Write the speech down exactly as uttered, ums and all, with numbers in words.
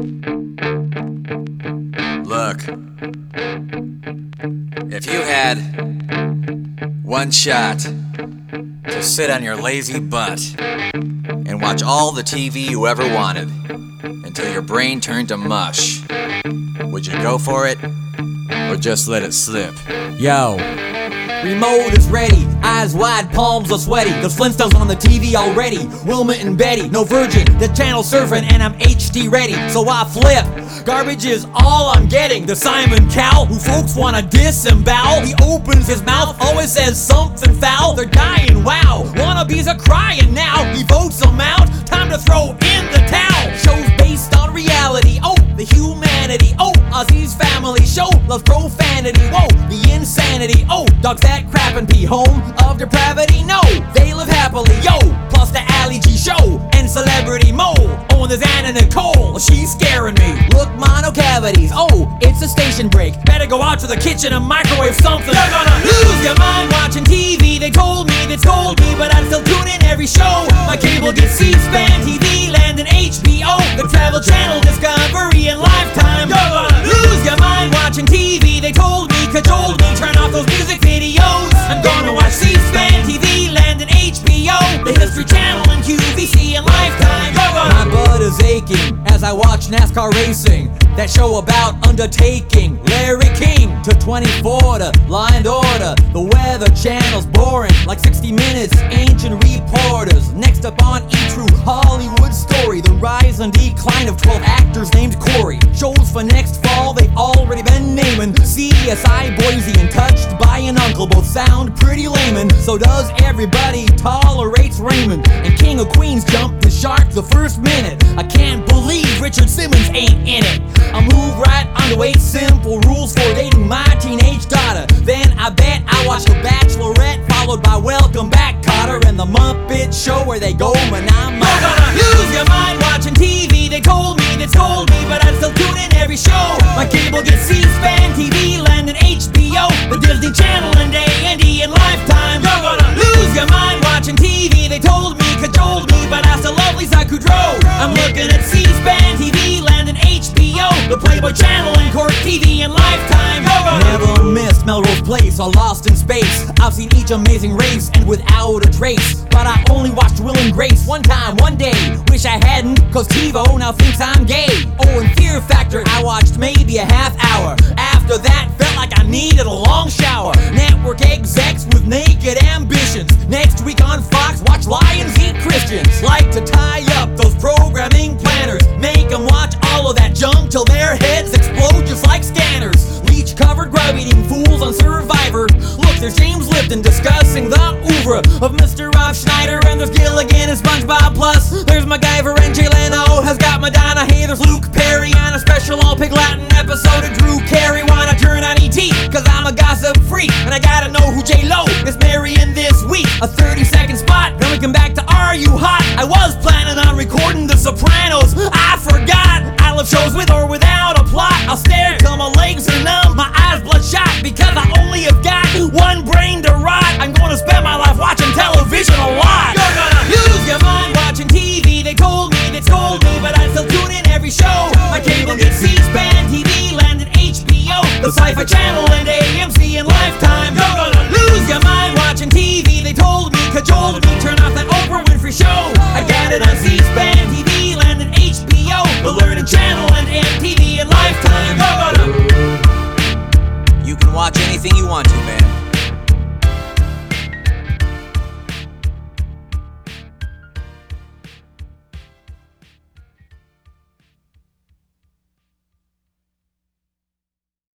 Look, if you had one shot to sit on your lazy butt and watch all the T V you ever wanted until your brain turned to mush, would you go for it or just let it slip? Yo, remote is ready, eyes wide, palms are sweaty. The Flintstones on the T V already, Wilma and Betty, no Virgin, the channel surfing and I'm H D ready. So I flip, garbage is all I'm getting. The Simon Cowell, who folks wanna disembowel. He opens his mouth, always says something foul. They're dying, wow, wannabes are crying now. He votes them out, time to throw in the towel. Shows based on reality, oh, the humanity, oh, Ozzy's family show loves profanity, whoa, the insanity, oh, dogs that crap and pee, home of depravity, no, they live happily, yo, plus the Ali G show, and Celebrity Mo, oh, and there's Anna Nicole, she's scaring me, look, mono cavities, oh, it's a station break, better go out to the kitchen and microwave something. You're gonna lose your mind watching T V, they told me, they told me, but I still tune in every show, my cable gets C-SPAN, T V Land, and H B O, the Travel Channel, Discovery, and Lifetime. You're gonna lose your mind watching T V, they told me, cajoled me, turn off those music videos. I'm gonna watch C-SPAN, T V Land, and H B O, the History Channel, and Q V C, and Lifetime. You're gonna My butt is aching as I watch NASCAR racing, that show about undertaking, Larry King to twenty-four to Law and Order, the Weather Channel's boring, like sixty minutes, ancient reporters. Next up on E-True, Hollywood Story, the rise and decline of twelve actors named Corey. Shows for next fall, they've already been naming, C S I Boise and Touched by an Uncle, both sound pretty layman. So does Everybody Tolerates Raymond, and King of Queens jumped the shark the first minute. I can't believe Richard Simmons ain't in it. I move right onto eight simple rules for dating my teenage daughter. Then I bet I watch The Bachelorette, followed by Welcome Back, Kotter, and The Muppet Show, where they go manama. You're gonna lose your mind watching T V, they told me, they told me, but I still tune in every show. My cable gets C-SPAN, T V Land, and H B O, the Disney Channel, and A and E, and Lifetime. You're gonna lose your mind watching T V, they told me, cajoled me, but I still love Lisa Kudrow. I'm looking at C-SPAN, T V Land, and H B O, the Playboy Channel, and Court T V, and Lifetime. Never missed Melrose Place or Lost in Space. I've seen each amazing race and without a trace, but I only watched Will and Grace one time, one day. Wish I hadn't, cause TiVo now thinks I'm gay. Oh, and Fear Factor I watched maybe a half hour. After that, felt like I needed a long shower. Network execs with naked ambitions. Next week on Fox, watch Lions Eat Christians. Like to tie up those programming planners, make them watch all of that junk till their heads explode just like scanners. Leech covered grub eating fools on Survivor. Look, there's James Lipton discussing the oeuvre of Mister Rob Schneider, and there's Gilligan and SpongeBob. Plus, there's MacGyver and Jay Leno has got Madonna. Hey, there's Luke Perry on a special all Pig Latin episode of Drew Carey. Wanna turn on E T, cause I'm a gossip freak, and I gotta know who J-Lo is marrying this week. A thirty second spot, then we come back to Are You Hot? I was planning on recording The Sopranos, I forgot. I love shows with or without a plot. I'll stare till my legs are numb, my eyes bloodshot, because I only have got one brain to rot. I'm gonna spend my life watching television a lot. You're gonna lose your mind watching T V, they told me, they told me, but I still tune in every show. My cable gets C-SPAN, T V Land, and H B O, the Sci-Fi Channel, and A M C, and Lifetime. You're gonna lose your mind watching T V, they told me, cajoled me, turn off that Oprah Winfrey show. I got it on C-SPAN, T V Land, and H B O, the Learning Channel, and M T V, and Lifetime. You're gonna You can watch anything you want to, man.